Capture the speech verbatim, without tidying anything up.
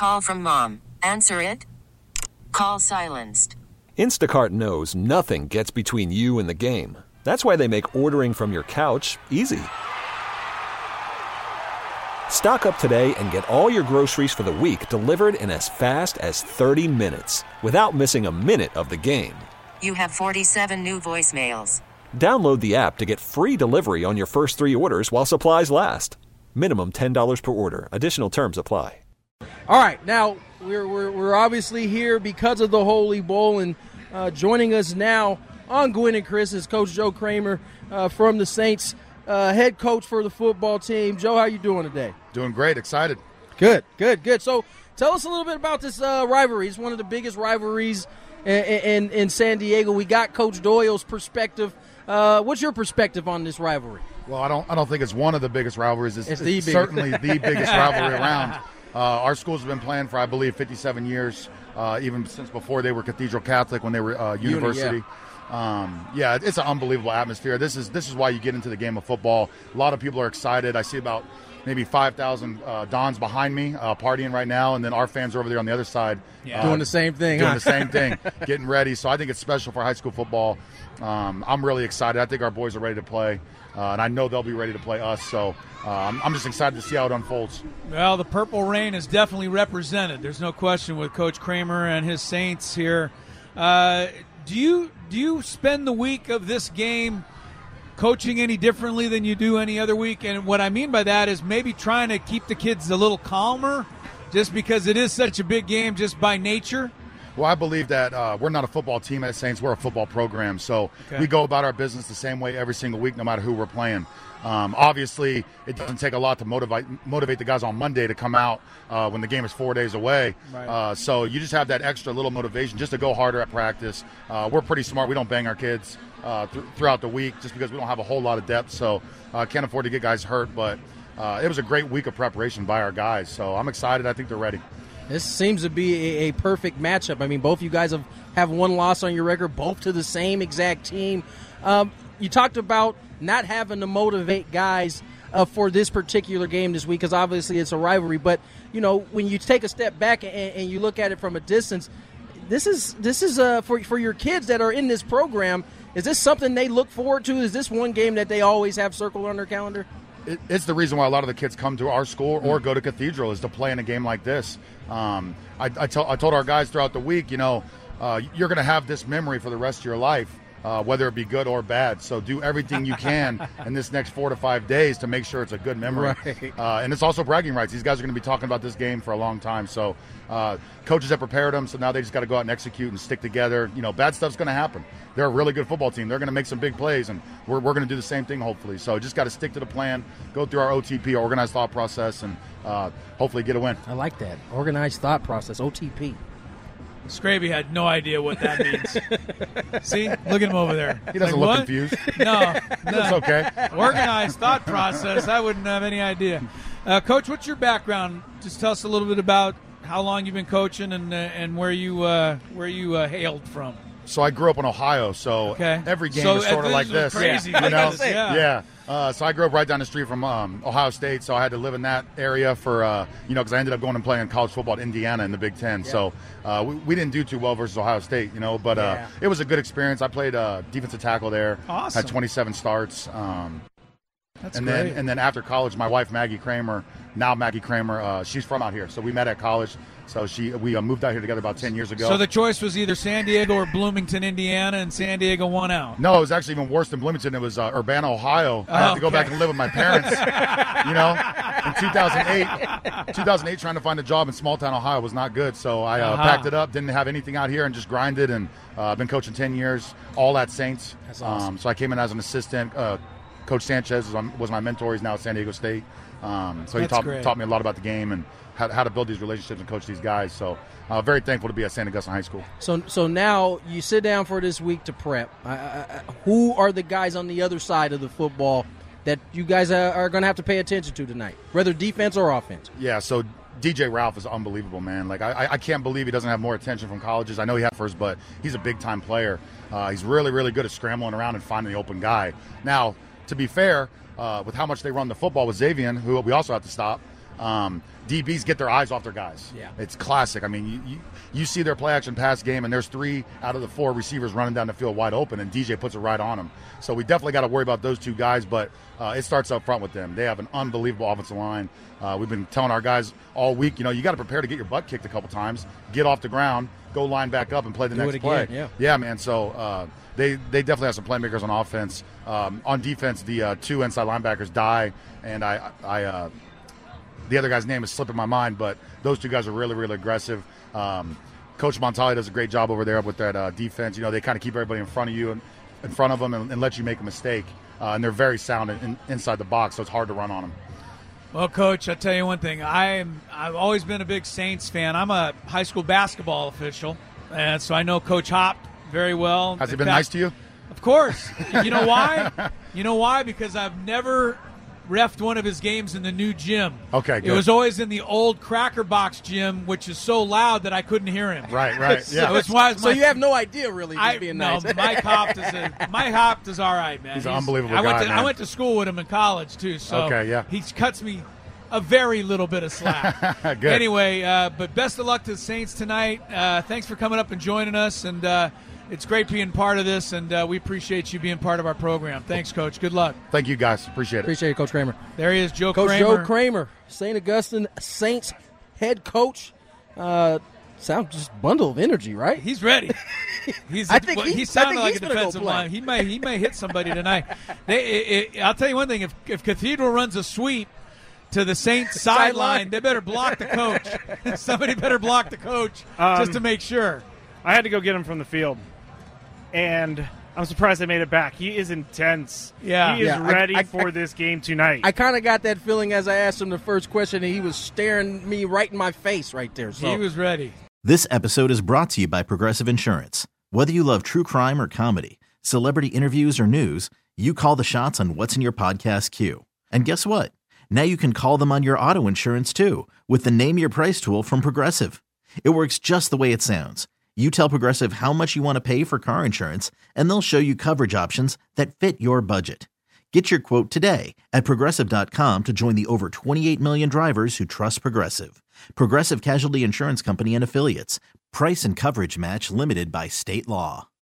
Call from mom. Answer it. Call silenced. Instacart knows nothing gets between you and the game. That's why they make ordering from your couch easy. Stock up today and get all your groceries for the week delivered in as fast as thirty minutes without missing a minute of the game. You have forty-seven new voicemails. Download the app to get free delivery on your first three orders while supplies last. Minimum ten dollars per order. Additional terms apply. All right, now we're, we're, we're obviously here because of the Holy Bowl, and uh, joining us now on Gwynn and Chris is Coach Joe Kramer uh, from the Saints, uh, head coach for the football team. Joe, how you doing today? Doing great, excited. Good, good, good. So tell us a little bit about this uh, rivalry. It's one of the biggest rivalries in, in, in San Diego. We got Coach Doyle's perspective. Uh, what's your perspective on this rivalry? Well, I don't I don't think it's one of the biggest rivalries. It's, it's, it's the biggest. certainly the biggest rivalry around. Uh, our schools have been playing for, I believe, fifty-seven years, uh, even since before they were Cathedral Catholic, when they were uh, university. Uni, yeah. Um, yeah, it's an unbelievable atmosphere. This is this is why you get into the game of football. A lot of people are excited. I see about maybe five thousand uh, Dons behind me uh, partying right now, and then our fans are over there on the other side. Yeah. Uh, doing the same thing. Doing huh? the same thing, getting ready. So I think it's special for high school football. Um, I'm really excited. I think our boys are ready to play, uh, and I know they'll be ready to play us. So uh, I'm, I'm just excited to see how it unfolds. Well, the Purple Rain is definitely represented. There's no question with Coach Kramer and his Saints here. Uh, do you do you spend the week of this game coaching any differently than you do any other week? And what I mean by that is maybe trying to keep the kids a little calmer, just because it is such a big game just by nature. Well, I believe that uh, we're not a football team at Saints. We're a football program. So okay. we go about our business the same way every single week, no matter who we're playing. Um, obviously, it doesn't take a lot to motivate motivate the guys on Monday to come out uh, when the game is four days away. Right. Uh, so you just have that extra little motivation just to go harder at practice. Uh, we're pretty smart. We don't bang our kids uh, th- throughout the week just because we don't have a whole lot of depth. So uh, can't afford to get guys hurt. But uh, it was a great week of preparation by our guys. So I'm excited. I think they're ready. This seems to be a, a perfect matchup. I mean, both you guys have, have one loss on your record, both to the same exact team. Um, you talked about not having to motivate guys uh, for this particular game this week because obviously it's a rivalry. But, you know, when you take a step back and, and you look at it from a distance, this is this is uh, for, for your kids that are in this program, is this something they look forward to? Is this one game that they always have circled on their calendar? It, it's the reason why a lot of the kids come to our school or go to Cathedral is to play in a game like this. Um, I, I, tell, I told our guys throughout the week, you know, uh, you're going to have this memory for the rest of your life, uh, whether it be good or bad. So do everything you can in this next four to five days to make sure it's a good memory. Right. Uh, and it's also bragging rights. These guys are going to be talking about this game for a long time. So uh, coaches have prepared them, so now they just got to go out and execute and stick together. You know, bad stuff's going to happen. They're a really good football team. They're going to make some big plays, and we're, we're going to do the same thing, hopefully. So just got to stick to the plan, go through our O T P, organized thought process, and uh, hopefully get a win. I like that. Organized thought process, O T P. Scraby had no idea what that means. See? Look at him over there. He doesn't like, look what? confused. No. no. That's okay. Organized thought process. I wouldn't have any idea. Uh, Coach, what's your background? Just tell us a little bit about how long you've been coaching and uh, and where you uh, where you uh, hailed from. So I grew up in Ohio, so okay. every game so is sort of like this. Crazy. You know? yeah. yeah. Uh, so I grew up right down the street from um, Ohio State, so I had to live in that area for, uh, you know, because I ended up going and playing college football at Indiana in the Big Ten. Yeah. So uh, we, we didn't do too well versus Ohio State, you know, but uh, yeah. it was a good experience. I played uh, defensive tackle there. Awesome. Had twenty-seven starts. Um, That's and great. then and then after college, my wife Maggie Kramer, now Maggie Kramer, uh, she's from out here, so we met at college. So she we uh, moved out here together about ten years ago. So the choice was either San Diego or Bloomington, Indiana, and San Diego won out. No, it was actually even worse than Bloomington. It was uh, Urbana, Ohio. I oh, had to okay. go back and live with my parents. You know, in two thousand eight, two thousand eight, trying to find a job in small town Ohio was not good. So I uh, uh-huh. packed it up, didn't have anything out here, and just grinded. And uh, I've been coaching ten years, all at Saints. That's awesome. Um, so I came in as an assistant. Uh, Coach Sanchez was, on, was my mentor. He's now at San Diego State. Um, so he taught, taught me a lot about the game and how, how to build these relationships and coach these guys. So uh, very thankful to be at Saint Augustine High School. So so now you sit down for this week to prep. Uh, uh, who are the guys on the other side of the football that you guys uh, are going to have to pay attention to tonight, whether defense or offense? Yeah, so D J Ralph is unbelievable, man. Like I, I can't believe he doesn't have more attention from colleges. I know he had first, but he's a big-time player. Uh, he's really, really good at scrambling around and finding the open guy. Now, to be fair, uh, with how much they run the football with Xavier, who we also have to stop, Um, D Bs get their eyes off their guys. Yeah. It's classic. I mean, you, you you see their play action pass game, and there's three out of the four receivers running down the field wide open, and D J puts it right on them. So we definitely got to worry about those two guys, but uh, it starts up front with them. They have an unbelievable offensive line. Uh, we've been telling our guys all week, you know, you got to prepare to get your butt kicked a couple times, get off the ground, go line back up, and play the Do next it play. again, yeah. Yeah, man. So uh, they they definitely have some playmakers on offense. Um, on defense, the uh, two inside linebackers, Die, and I, I uh, the other guy's name is slipping my mind, but those two guys are really, really aggressive. Um, Coach Montali does a great job over there with that uh, defense. You know, they kind of keep everybody in front of you and in front of them and, and let you make a mistake. Uh, and they're very sound in, inside the box, so it's hard to run on them. Well, Coach, I'll tell you one thing. I'm, I've always been a big Saints fan. I'm a high school basketball official, and so I know Coach Hop very well. Has he In been fact, nice to you? Of course. You know why? You know why? Because I've never reffed one of his games in the new gym. Okay, It good. was always in the old Cracker Box gym, which is so loud that I couldn't hear him. Right, right. So Yeah. it's why So my, you have no idea, really, just I, being no, nice. Mike Hopt is a, Mike Hopt is all right, man. He's an unbelievable I went guy, to, man. I went to school with him in college too. So Okay, yeah. he cuts me a very little bit of slack. Good. Anyway, uh, but best of luck to the Saints tonight. Uh, thanks for coming up and joining us, and uh, it's great being part of this, and uh, we appreciate you being part of our program. Thanks, Coach. Good luck. Thank you, guys. Appreciate it. Appreciate it, Coach Kramer. There he is, Joe Coach Kramer. Joe Kramer, Saint Augustine Saints head coach. Uh, sounds just bundle of energy, right? He's ready. He's I think well, he- he I sounded think like he's a gonna go defensive play. line. He may he may hit somebody tonight. They, it, it, I'll tell you one thing: if if Cathedral runs a sweep to the Saints sideline, they better block the coach. Somebody better block the coach Um, just to make sure. I had to go get him from the field, and I'm surprised I made it back. He is intense. Yeah. he is Yeah, I- ready I- for I- this game tonight. I kind of got that feeling as I asked him the first question, and he was staring me right in my face right there. So He was ready. This episode is brought to you by Progressive Insurance. Whether you love true crime or comedy, celebrity interviews or news, you call the shots on what's in your podcast queue. And guess what? Now you can call them on your auto insurance too with the Name Your Price tool from Progressive. It works just the way it sounds. You tell Progressive how much you want to pay for car insurance, and they'll show you coverage options that fit your budget. Get your quote today at Progressive dot com to join the over twenty-eight million drivers who trust Progressive. Progressive Casualty Insurance Company and Affiliates. Price and coverage match limited by state law.